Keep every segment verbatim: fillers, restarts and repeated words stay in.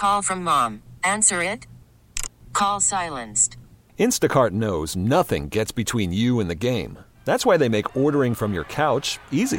Call from mom. Answer it. Call silenced. Instacart knows nothing gets between you and the game. That's why they make ordering from your couch easy.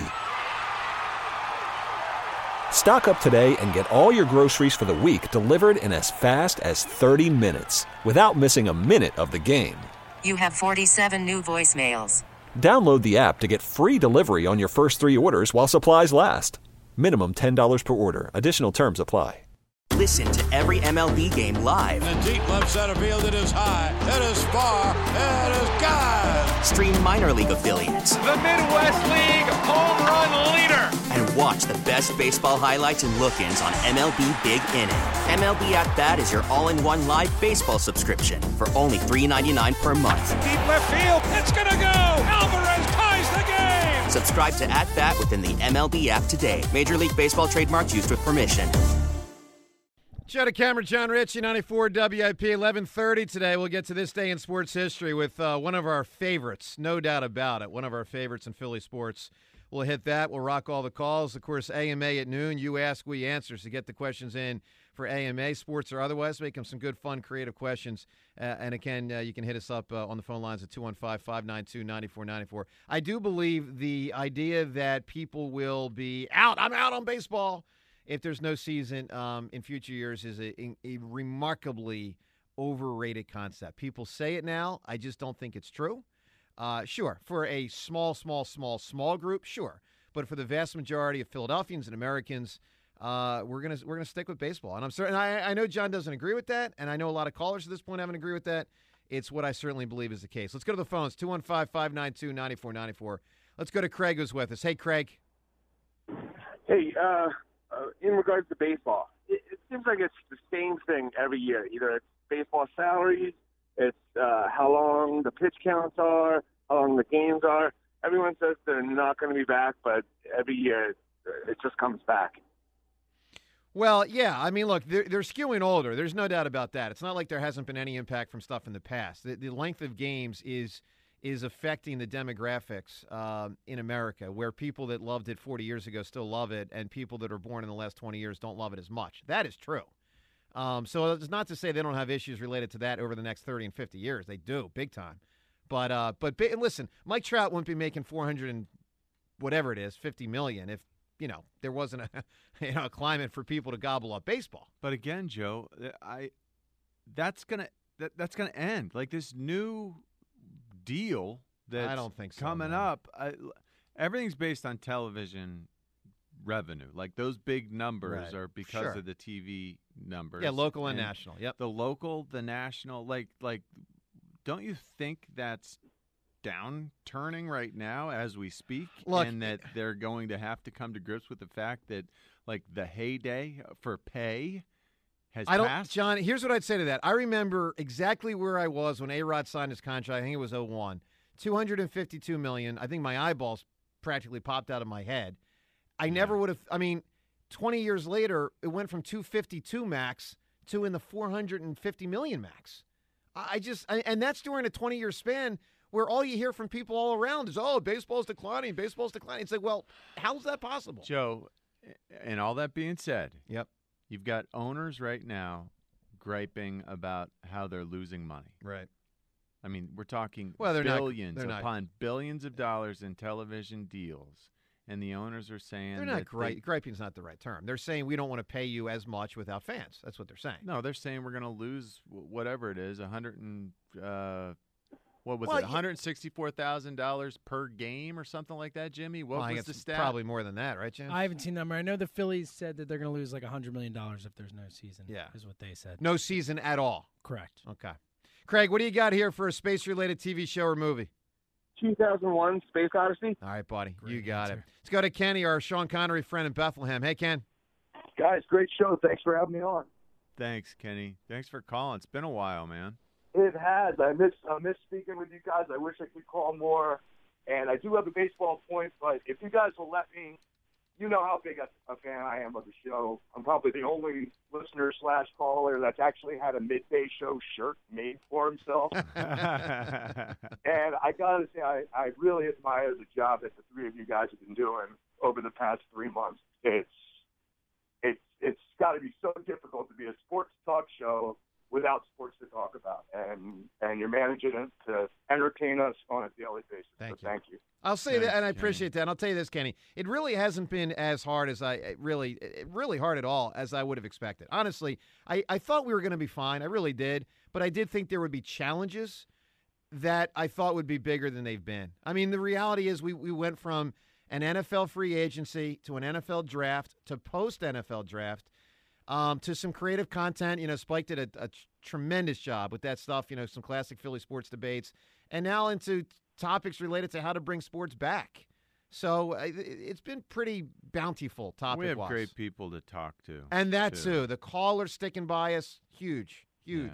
Stock up today and get all your groceries for the week delivered in as fast as thirty minutes without missing a minute of the game. You have forty-seven new voicemails. Download the app to get free delivery on your first three orders while supplies last. Minimum ten dollars per order. Additional terms apply. Listen to every M L B game live. In the deep left center field, it is high, it is far, it is gone. Stream minor league affiliates. The Midwest League home run leader. And watch the best baseball highlights and look-ins on M L B Big Inning. M L B At Bat is your all-in-one live baseball subscription for only three dollars and ninety-nine cents per month. Deep left field, it's gonna go. Alvarez ties the game. Subscribe to At Bat within the M L B app today. Major League Baseball trademarks used with permission. Show to camera, John Ritchie, ninety-four W I P, eleven thirty today. We'll get to this day in sports history with uh, one of our favorites, no doubt about it, one of our favorites in Philly sports. We'll hit that. We'll rock all the calls. Of course, A M A at noon. You ask, we answer. So get the questions in for A M A, sports or otherwise. Make them some good, fun, creative questions. Uh, and again, uh, you can hit us up uh, on the phone lines at two one five, five nine two, nine four nine four. I do believe the idea that people will be out, I'm out on baseball, if there's no season um, in future years is a, a remarkably overrated concept. People say it now. I just don't think it's true. Uh, sure, for a small, small, small, small group, sure. But for the vast majority of Philadelphians and Americans, uh, we're gonna we're gonna stick with baseball. And I'm certain. I, I know John doesn't agree with that, and I know a lot of callers at this point haven't agreed with that. It's what I certainly believe is the case. Let's go to the phones. two one five, five nine two, nine four nine four. Let's go to Craig, who's with us. Hey, Craig. Hey, uh, uh, in regards to baseball, it, it seems like it's the same thing every year. Either it's baseball salaries, it's uh, how long the pitch counts are, how long the games are. Everyone says they're not going to be back, but every year it just comes back. Well, yeah. I mean, look, they're, they're skewing older. There's no doubt about that. It's not like there hasn't been any impact from stuff in the past. The, the length of games is is affecting the demographics um, in America, where people that loved it forty years ago still love it, and people that are born in the last twenty years don't love it as much. That is true. Um, so it's not to say they don't have issues related to that over the next thirty and fifty years. They do, big time. But uh, but listen, Mike Trout wouldn't be making four hundred and whatever it is, fifty million if, you know, there wasn't a you know a climate for people to gobble up baseball. But again, Joe, I that's gonna that, that's gonna end. Like this new deal that's I don't think so, coming man. up. I, everything's based on television revenue. Like those big numbers Right. are because Sure. of the T V numbers. Yeah, local and national. Yep. The local, the national. Like like, don't you think that's downturning right now as we speak, Look, and that they're going to have to come to grips with the fact that like the heyday for pay has I don't, passed? John, here's what I'd say to that. I remember exactly where I was when A-Rod signed his contract. I think it was oh one. two hundred fifty-two million dollars. I think my eyeballs practically popped out of my head. I never would have, I mean, twenty years later, it went from two fifty-two max to in the four hundred fifty million max. I just, I, and that's during a twenty-year span where all you hear from people all around is, oh, baseball's declining, baseball's declining. It's like, well, how's that possible? Joe, and all that being said, Yep. you've got owners right now griping about how they're losing money. Right. I mean, we're talking Well, they're not- billions they're not- upon billions of dollars in television deals, and the owners are saying They're not that gri- they- griping's not the right term. They're saying we don't want to pay you as much without fans. That's what they're saying. No, they're saying we're going to lose wh- whatever it is, a hundred and uh, what was Well, it, y- one hundred sixty-four thousand dollars per game or something like that, Jimmy? What Well, I was guess the it's stat? probably more than that, right, Jim? I haven't seen the number. I know the Phillies said that they're going to lose like one hundred million dollars if there's no season. Yeah. Is what they said. No season at all. Correct. Okay. Craig, what do you got here for a space-related T V show or movie? two thousand one Space Odyssey. All right, buddy. Great you got it. answer. Let's go to Kenny, our Sean Connery friend in Bethlehem. Hey, Ken. Guys, great show. Thanks for having me on. Thanks, Kenny. Thanks for calling. It's been a while, man. It has. I miss I miss speaking with you guys. I wish I could call more. And I do have a baseball point, but if you guys will let me, you know how big a, a fan I am of the show. I'm probably the only listener slash caller that's actually had a midday show shirt made for himself. And I got to say, I, I really admire the job that the three of you guys have been doing over the past three months. It's it's it's got to be so difficult to be a sports talk show without sports to talk about, and and you're managing it to entertain us on a daily basis. Thank so you. Thank you. I'll say Thanks, that, and I Kenny. appreciate that. And I'll tell you this, Kenny. It really hasn't been as hard as I really, really hard at all as I would have expected. Honestly, I, I thought we were going to be fine. I really did. But I did think there would be challenges that I thought would be bigger than they've been. I mean, the reality is we, we went from an N F L free agency to an N F L draft to post-N F L draft um, to some creative content. You know, Spike did a, a tremendous job with that stuff, you know, some classic Philly sports debates. And now into topics related to how to bring sports back. So uh, it's been pretty bountiful topic-wise. We have great people to talk to. And that, too. too. The callers sticking by us, huge, huge.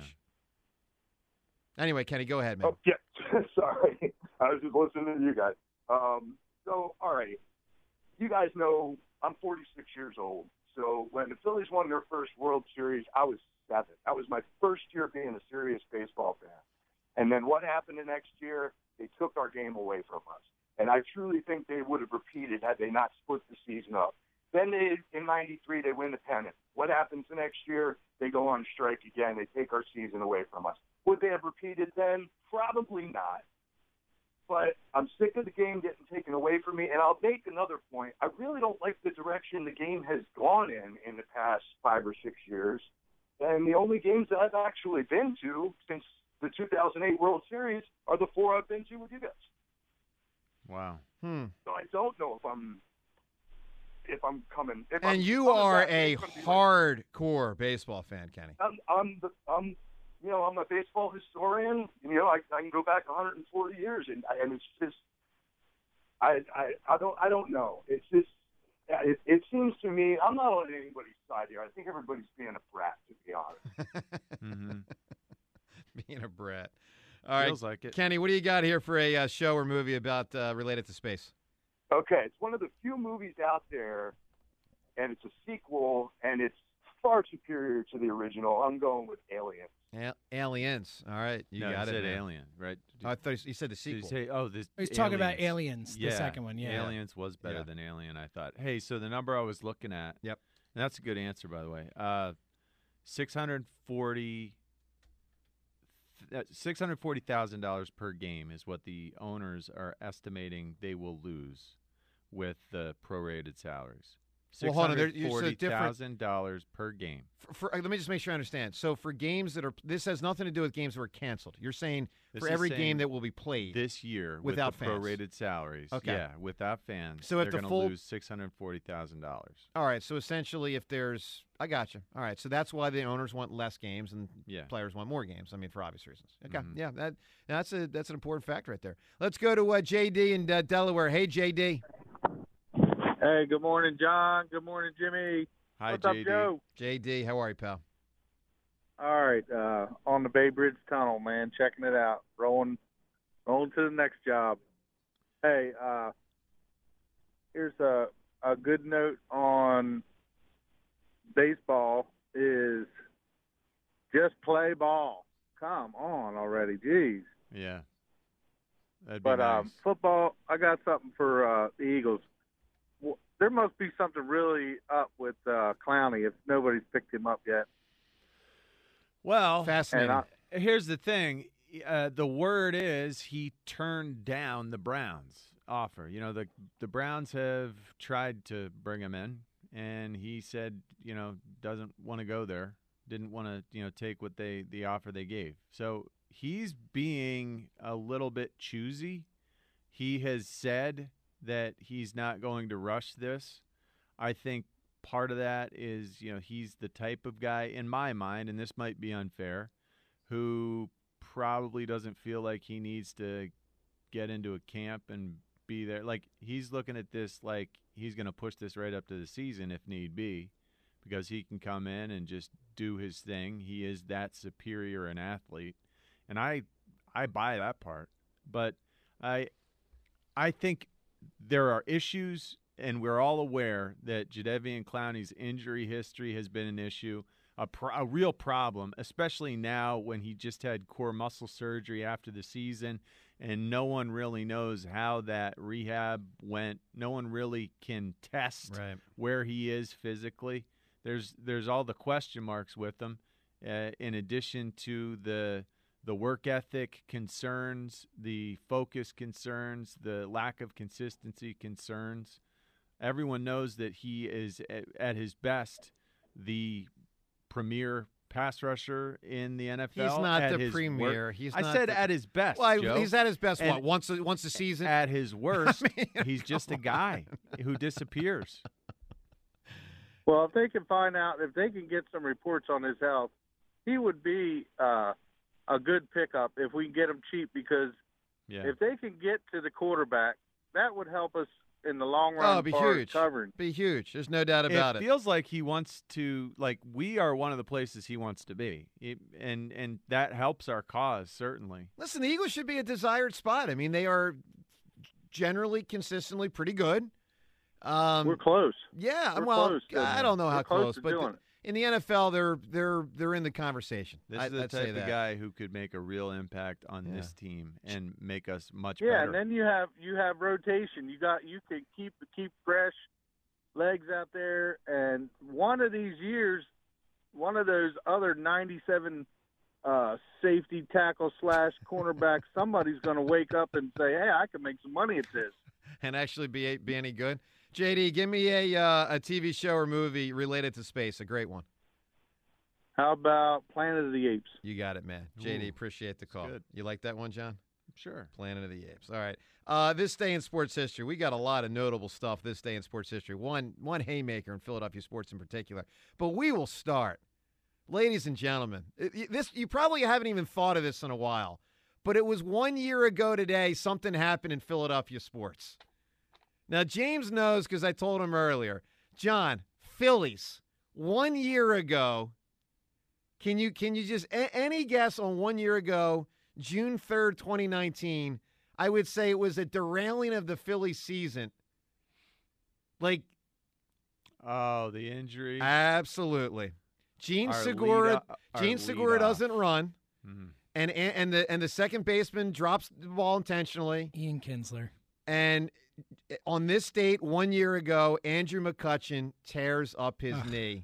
Yeah. Anyway, Kenny, go ahead, man. Oh, yeah. Sorry. I was just listening to you guys. Um, so, all right. You guys know I'm forty-six years old. So when the Phillies won their first World Series, I was seven. That was my first year being a serious baseball fan. And then what happened the next year? They took our game away from us. And I truly think they would have repeated had they not split the season up. Then they, in ninety-three, they win the pennant. What happens the next year? They go on strike again. They take our season away from us. Would they have repeated then? Probably not. But I'm sick of the game getting taken away from me. And I'll make another point. I really don't like the direction the game has gone in in the past five or six years. And the only games that I've actually been to since the two thousand eight World Series are the four I've been to with you guys. Wow. Hmm. So I don't know if I'm if I'm coming. If And I'm you coming are back, a it's gonna be like- hardcore baseball fan, Kenny. I'm, I'm, the, I'm, you know, I'm a baseball historian. You know, I, I can go back one hundred forty years, and and it's just, I, I, I don't, I don't know. It's just, it, it seems to me, I'm not on anybody's side here. I think everybody's being a brat, to be honest. Mm-hmm. Being a brat. All right, Feels like it. Kenny, what do you got here for a uh, show or movie about uh, related to space? Okay, it's one of the few movies out there, and it's a sequel, and it's far superior to the original. I'm going with Aliens. A- aliens. All right, you no, got you it. said man. Alien, right? Oh, I thought you said the Did you sequel. say, oh, this. He's talking about Aliens, the yeah, second one, yeah. Aliens was better Yeah. than Alien, I thought. Hey, so the number I was looking at. Yep. And that's a good answer, by the way. Uh, six hundred forty. six hundred forty thousand dollars per game is what the owners are estimating they will lose with the prorated salaries. Well, hold on, there- you- so different- six hundred forty thousand dollars per game. For, for, uh, let me just make sure I understand. So for games that are, this has nothing to do with games that were canceled. You're saying This for is every saying game that will be played this year without with the fans. prorated salaries. Okay. Yeah, without fans. So if they're the going to full- lose six hundred forty thousand dollars. All right, so essentially if there's, I got you. All right, so that's why the owners want less games and Yeah. players want more games. I mean, for obvious reasons. Okay, Mhm. yeah, that that's a that's an important factor right there. Let's go to uh, J D in uh, Delaware. Hey, J D. Hey, good morning, John. Good morning, Jimmy. Hi, What's J up, D. Joe? J D, how are you, pal? All right, uh, on the Bay Bridge Tunnel, man, checking it out, rolling, rolling to the next job. Hey, uh, here's a a good note on baseball is just play ball. Come on already, jeez. Yeah. That'd be But nice. um, football, I got something for uh, the Eagles. Well, there must be something really up with uh, Clowney if nobody's picked him up yet. Well, Fascinating. And here's the thing. Uh, the word is he turned down the Browns' offer. You know, the the Browns have tried to bring him in, and he said, you know, doesn't want to go there. Didn't want to, you know, take what they the offer they gave. So he's being a little bit choosy. He has said that he's not going to rush this. I think part of that is, you know, he's the type of guy, in my mind, and this might be unfair, who probably doesn't feel like he needs to get into a camp and be there. Like, he's looking at this like he's going to push this right up to the season if need be, because he can come in and just do his thing. He is that superior an athlete. And I I buy that part. But I I think there are issues, and we're all aware that Jadeveon Clowney's injury history has been an issue, a, pro- a real problem, especially now when he just had core muscle surgery after the season, and no one really knows how that rehab went. No one really can test Right. where he is physically. there's there's all the question marks with him, uh, in addition to the the work ethic concerns, the focus concerns, the lack of consistency concerns. Everyone knows that he is at, at his best the premier pass rusher in the N F L. He's not at the his premier. Work. He's I not said the, at his best. Well, Joe. he's at his best. And what once a, once a season? At his worst, I mean, he's just a guy who disappears. Well, if they can find out, if they can get some reports on his health, he would be uh, a good pickup if we can get him cheap. Because yeah. if they can get to the quarterback, that would help us in the long run. Oh, it'd be far as huge. Covering. Be huge. There's no doubt about it. It feels like he wants to, like we are one of the places he wants to be, it, and and that helps our cause certainly. Listen, the Eagles should be a desired spot. I mean, they are generally, consistently pretty good. Um, We're close. Yeah, We're well, close to- I don't know we're how close close, to but doing the- it. in the N F L, they're they're they're in the conversation. This I, is the I'd say type of that. guy who could make a real impact on Yeah. this team and make us much Yeah, better. and then you have you have rotation. You got you can keep keep fresh legs out there, and one of these years, one of those other ninety-seven uh, safety tackle slash cornerback, somebody's going to wake up and say, "Hey, I can make some money at this," and actually be be any good. J D, give me a uh, a T V show or movie related to space, a great one. How about Planet of the Apes? You got it, man. J D, Ooh, appreciate the call. good. You like that one, John? Sure. Planet of the Apes. All right. Uh, this day in sports history, we got a lot of notable stuff this day in sports history. One one haymaker in Philadelphia sports in particular. But we will start, ladies and gentlemen. It, this you probably haven't even thought of this in a while, but it was one year ago today something happened in Philadelphia sports. Now, James knows because I told him earlier. John, Phillies, one year ago. Can you can you just a, any guess on one year ago, June third, twenty nineteen? I would say it was a derailing of the Phillies season. Like, oh, the injury. Absolutely. Gene Our Segura. lead- our Gene lead Segura off. doesn't run, Mhm. and, and and the and the second baseman drops the ball intentionally. Ian Kinsler. And on this date, one year ago, Andrew McCutchen tears up his Ugh. knee.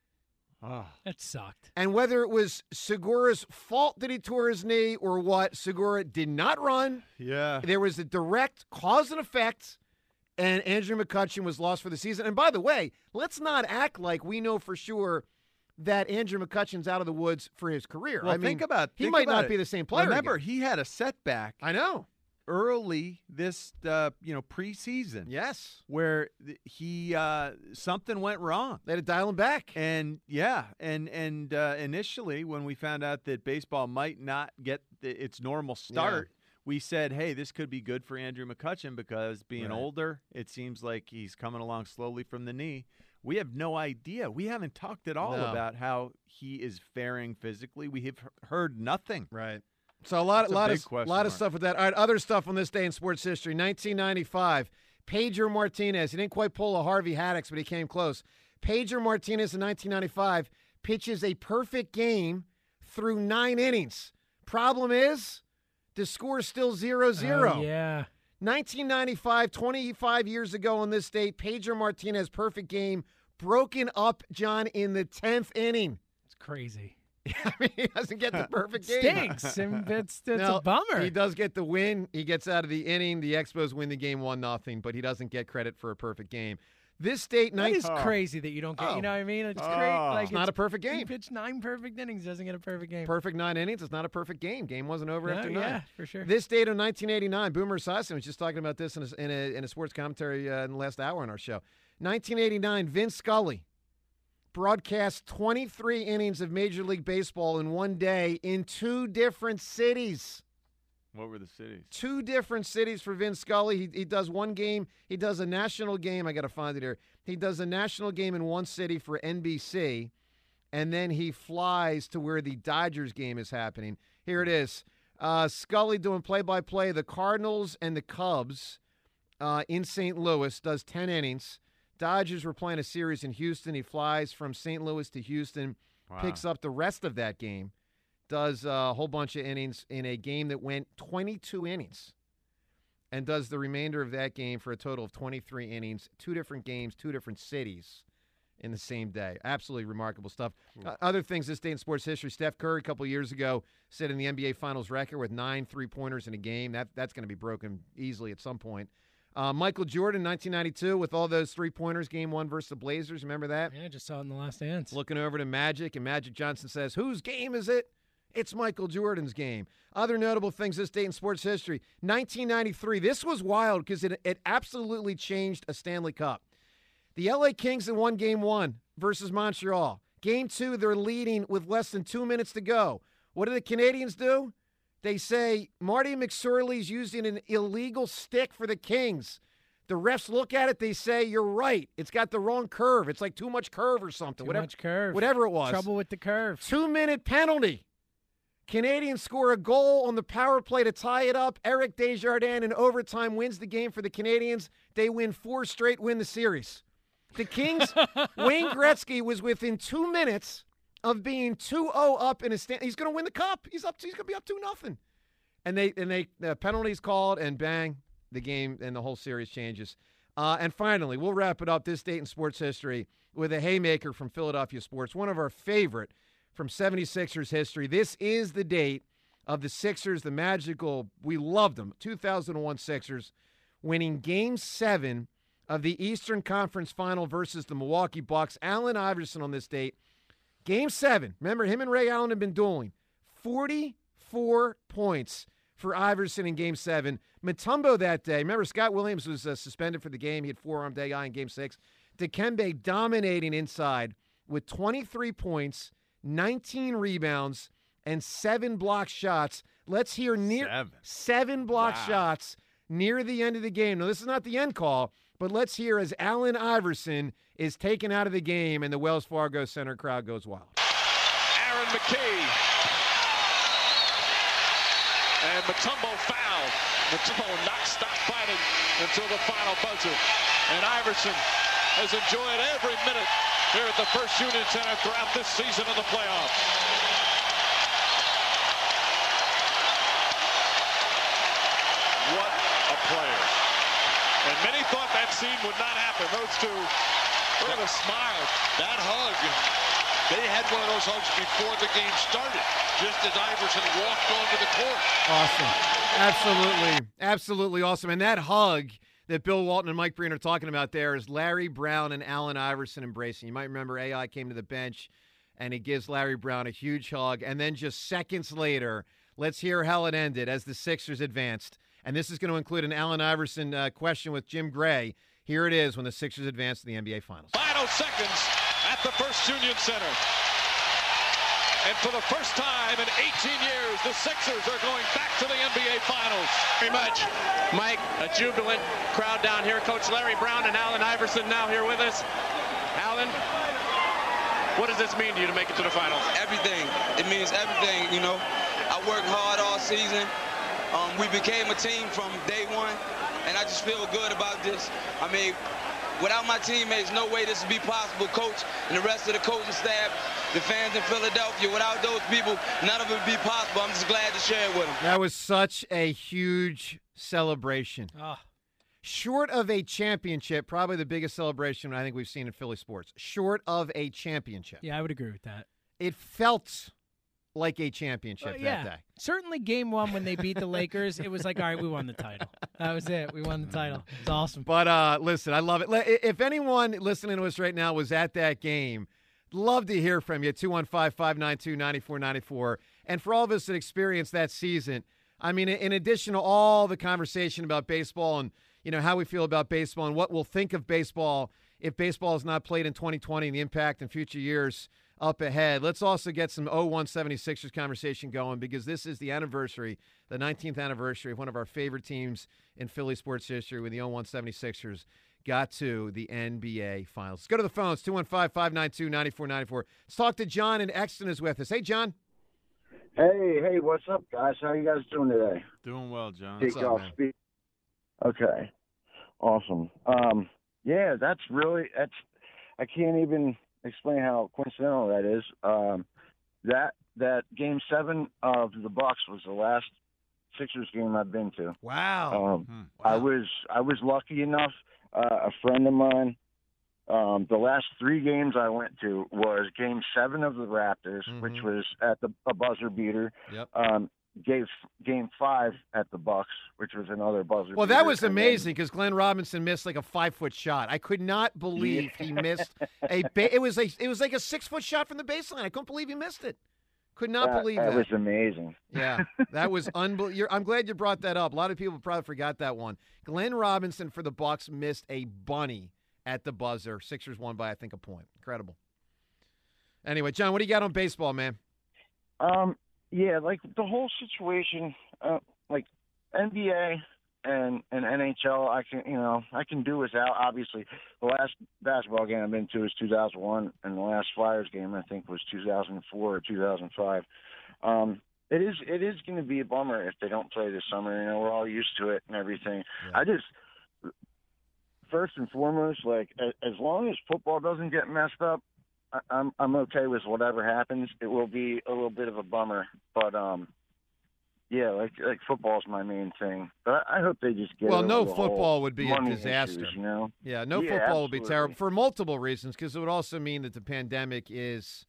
Oh. That sucked. And whether it was Segura's fault that he tore his knee or what, Segura did not run. Yeah. There was a direct cause and effect, and Andrew McCutchen was lost for the season. And by the way, let's not act like we know for sure that Andrew McCutchen's out of the woods for his career. Well, I mean, think about he think might about not it. be the same player. Remember, again. he had a setback. I know. Early this, uh, you know, preseason. Yes. Where th- he uh, something went wrong. They had to dial him back. And yeah, and and uh, initially when we found out that baseball might not get the, its normal start, we said, "Hey, this could be good for Andrew McCutchen because being Right. older, it seems like he's coming along slowly from the knee." We have no idea. We haven't talked at all No. about how he is faring physically. We have heard nothing. Right. So a lot, That's a lot big of, question lot of mark. stuff with that. All right, other stuff on this day in sports history. nineteen ninety-five, Pedro Martinez. He didn't quite pull a Harvey Haddix, but he came close. Pedro Martinez in nineteen ninety-five pitches a perfect game through nine innings. Problem is, the score's still zero zero. Oh, yeah. nineteen ninety-five, twenty-five years ago on this date, Pedro Martinez, perfect game, broken up, John, in the tenth inning. It's crazy. I mean, he doesn't get the perfect game. Stinks. And it's it's Now, a bummer. He does get the win. He gets out of the inning. The Expos win the game one nothing, but he doesn't get credit for a perfect game. This date, That night. is crazy that you don't get. Oh. You know what I mean? It's Oh. great. Like It's not a perfect He game. pitched nine perfect innings. Doesn't get a perfect game. Perfect nine innings. It's not a perfect game. Game wasn't over No, after yeah, nine. for sure. This date of nineteen eighty-nine, Boomer Esiason was just talking about this in a, in a, in a sports commentary uh, in the last hour on our show. nineteen eighty-nine, Vince Scully broadcast twenty-three innings of Major League Baseball in one day in two different cities. What were the cities? Two different cities for Vince Scully. He, he does one game. He does a national game. I got to find it here. He does a national game in one city for N B C, and then he flies to where the Dodgers game is happening. Here it is. Uh, Scully doing play-by-play. The Cardinals and the Cubs uh, in Saint Louis, does ten innings. Dodgers were playing a series in Houston. He flies from Saint Louis to Houston, Wow. picks up the rest of that game, does a whole bunch of innings in a game that went twenty-two innings, and does the remainder of that game for a total of twenty-three innings, two different games, two different cities. in the same day. Absolutely remarkable stuff. Uh, other things this day in sports history, Steph Curry a couple years ago set in the N B A Finals record with nine three-pointers in a game. That That's going to be broken easily at some point. Uh, Michael Jordan, nineteen ninety-two, with all those three-pointers, game one versus the Blazers. Remember that? Yeah, just saw it in the last dance. Looking over to Magic, and Magic Johnson says, whose game is it? It's Michael Jordan's game. Other notable things this date in sports history, nineteen ninety-three. This was wild because it, it absolutely changed a Stanley Cup. The L A Kings had won game one versus Montreal. Game two, they're leading with less than two minutes to go. What do the Canadians do? They say Marty McSorley's using an illegal stick for the Kings. The refs look at it. They say, you're right. It's got the wrong curve. It's like too much curve or something. Too whatever, much curve. Whatever it was. Trouble with the curve. Two-minute penalty. Canadians score a goal on the power play to tie it up. Eric Desjardins in overtime wins the game for the Canadians. They win four straight, win the series. The Kings, Wayne Gretzky was within two minutes of being two oh up in a stand. He's going to win the cup. He's up. He's going to be up two nothing. And they and they the penalty's called, and bang, the game and the whole series changes. Uh, and finally, we'll wrap it up this date in sports history with a haymaker from Philadelphia sports, one of our favorite from seventy-sixers history. This is the date of the Sixers, the magical, we loved them, two thousand one Sixers, winning Game seven of the Eastern Conference Final versus the Milwaukee Bucks. Allen Iverson on this date. Game seven. Remember, him and Ray Allen have been dueling. forty-four points for Iverson in Game seven. Mutombo that day. Remember, Scott Williams was uh, suspended for the game. He had forearmed A I in Game six. Dikembe dominating inside with twenty-three points, nineteen rebounds, and seven block shots. Let's hear near seven, seven block wow. shots near the end of the game. Now, this is not the end call, but let's hear as Allen Iverson is taken out of the game and the Wells Fargo Center crowd goes wild. Aaron McKee. And Mutombo fouled. Mutombo not stopped fighting until the final buzzer. And Iverson has enjoyed every minute here at the First Union Center throughout this season of the playoffs. What a player. And many thought that scene would not happen. Those two, look at the smile. That hug. They had one of those hugs before the game started, just as Iverson walked onto the court. Awesome. Absolutely. Absolutely awesome. And that hug that Bill Walton and Mike Breen are talking about there is Larry Brown and Allen Iverson embracing. You might remember A I came to the bench, and he gives Larry Brown a huge hug. And then just seconds later, let's hear how it ended as the Sixers advanced. And this is going to include an Allen Iverson uh, question with Jim Gray. Here it is when the Sixers advance to the N B A Finals. Final seconds at the First Union Center. And for the first time in eighteen years, the Sixers are going back to the N B A Finals. Very much, Mike. A jubilant crowd down here. Coach Larry Brown and Allen Iverson now here with us. Allen, what does this mean to you to make it to the finals? Everything. It means everything, you know. I worked hard all season. Um, we became a team from day one, and I just feel good about this. I mean, without my teammates, no way this would be possible. Coach and the rest of the coaching staff, the fans in Philadelphia, without those people, none of it would be possible. I'm just glad to share it with them. That was such a huge celebration. Oh. Short of a championship, probably the biggest celebration I think we've seen in Philly sports. Short of a championship. Yeah, I would agree with that. It felt like a championship uh, yeah. that day. Certainly game one when they beat the Lakers, it was like, all right, we won the title. That was it. We won the title. It's awesome. But uh, listen, I love it. If anyone listening to us right now was at that game, love to hear from you, two one five, five nine two, nine four nine four. And for all of us that experienced that season, I mean, in addition to all the conversation about baseball and, you know, how we feel about baseball and what we'll think of baseball if baseball is not played in twenty twenty and the impact in future years up ahead, let's also get some oh one seventy-sixers conversation going because this is the anniversary, the nineteenth anniversary of one of our favorite teams in Philly sports history when the oh one seventy-sixers got to the N B A Finals. Let's go to the phones, two one five, five nine two, nine four nine four. Let's talk to John in Exton is with us. Hey, John. Hey, hey, what's up, guys? How you guys doing today? Doing well, John. Take What's up, off man? speed. Okay, awesome. Um, yeah, that's really that's. I can't even explain how coincidental that is. Um, that that game seven of the Bucks was the last Sixers game I've been to. Wow. Um, hmm. wow. I was I was lucky enough. Uh, a friend of mine Um, the last three games I went to was Game Seven of the Raptors, mm-hmm. which was at the a buzzer beater. Yep. Um, Gave Game Five at the Bucks, which was another buzzer. Well, beater. that was amazing because Glenn Robinson missed like a five-foot shot. I could not believe yeah. he missed a. Ba- it was a. It was like a six-foot shot from the baseline. I couldn't believe he missed it. Could not that, believe that. that. That was amazing. Yeah, that was unbelievable. I'm glad you brought that up. A lot of people probably forgot that one. Glenn Robinson for the Bucks missed a bunny at the buzzer. Sixers won by I think a point. Incredible. Anyway, John, what do you got on baseball, man? Um. Yeah, like the whole situation, uh, like N B A and, and N H L, I can you know I can do without. Obviously, the last basketball game I've been to is two thousand one, and the last Flyers game I think was two thousand four or two thousand five. Um, it is it is going to be a bummer if they don't play this summer. You know, we're all used to it and everything. Yeah. I just first and foremost, like as, as long as football doesn't get messed up, I'm I'm okay with whatever happens. It will be a little bit of a bummer, but um, yeah, like like football's my main thing. But I, I hope they just get. Well, over no the football whole would be a money disaster. Issues, you know? Yeah, no yeah, football absolutely. would be terrible for multiple reasons. Because it would also mean that the pandemic is,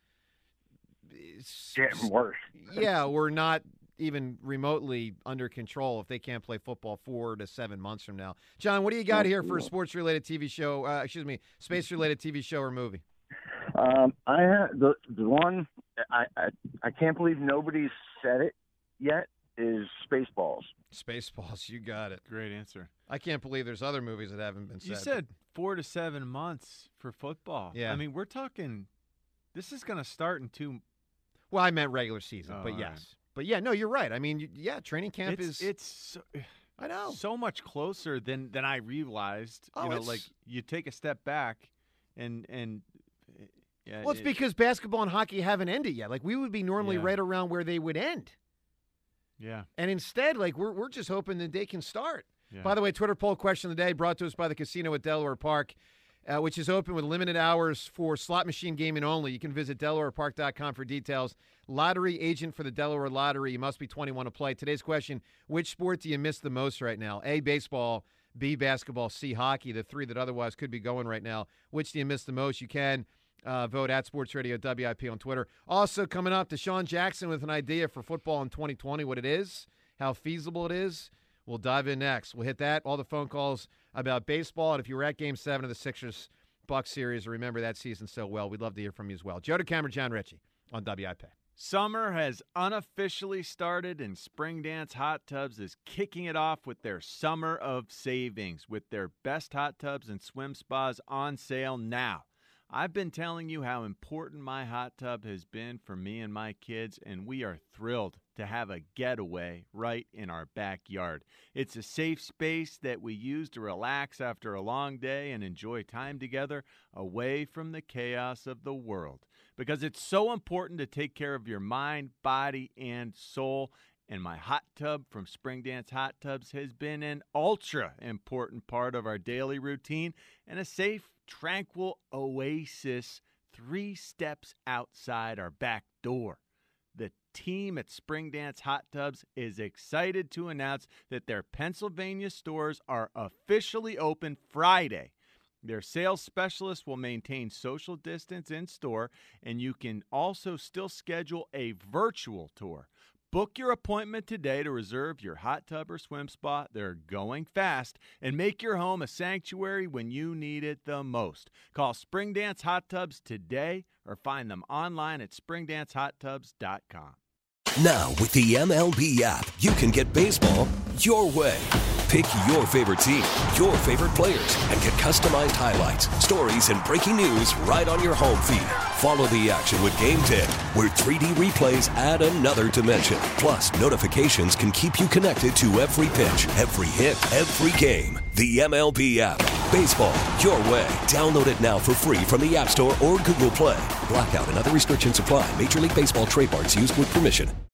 is getting worse. Yeah, we're not even remotely under control if they can't play football four to seven months from now. John, what do you got here for a sports-related T V show? Uh, excuse me, space-related T V show or movie? Um, I have the the one I, I I can't believe nobody's said it yet is Spaceballs. Spaceballs, you got it. Great answer. I can't believe there's other movies that haven't been said. You said four to seven months for football. Yeah. I mean, we're talking. This is going to start in two. Well, I meant regular season, oh, but yes, right. but yeah, no, you're right. I mean, you, yeah, training camp it's, is. It's. So, I know so much closer than than I realized. Oh, you know, it's... like you take a step back, and and. Yeah, well, it's it, because basketball and hockey haven't ended yet. Like, we would be normally yeah. right around where they would end. Yeah. And instead, like, we're we're just hoping that they can start. Yeah. By the way, Twitter poll question of the day brought to us by the casino at Delaware Park, uh, which is open with limited hours for slot machine gaming only. You can visit delaware park dot com for details. Lottery agent for the Delaware Lottery. You must be twenty-one to play. Today's question, which sport do you miss the most right now? A, baseball, B, basketball, C, hockey, the three that otherwise could be going right now. Which do you miss the most? You can Uh, vote at Sports Radio W I P on Twitter. Also coming up, Deshaun Jackson with an idea for football in twenty twenty, what it is, how feasible it is. We'll dive in next. We'll hit that, all the phone calls about baseball. And if you were at Game seven of the Sixers-Bucks series, remember that season so well, we'd love to hear from you as well. Joe DeCamera, John Ritchie on W I P. Summer has unofficially started, and Spring Dance Hot Tubs is kicking it off with their Summer of Savings, with their best hot tubs and swim spas on sale now. I've been telling you how important my hot tub has been for me and my kids, and we are thrilled to have a getaway right in our backyard. It's a safe space that we use to relax after a long day and enjoy time together away from the chaos of the world. Because it's so important to take care of your mind, body, and soul. And my hot tub from Spring Dance Hot Tubs has been an ultra important part of our daily routine and a safe, tranquil oasis three steps outside our back door. The team at Spring Dance Hot Tubs is excited to announce that their Pennsylvania stores are officially open Friday. Their sales specialists will maintain social distance in store, and you can also still schedule a virtual tour. Book your appointment today to reserve your hot tub or swim spot. They're going fast, and make your home a sanctuary when you need it the most. Call Spring Dance Hot Tubs today or find them online at spring dance hot tubs dot com. Now, with the M L B app, you can get baseball your way. Pick your favorite team, your favorite players, and get customized highlights, stories, and breaking news right on your home feed. Follow the action with Game Tip, where three D replays add another dimension. Plus, notifications can keep you connected to every pitch, every hit, every game. The M L B app. Baseball your way. Download it now for free from the App Store or Google Play. Blackout and other restrictions apply. Major League Baseball trademarks used with permission.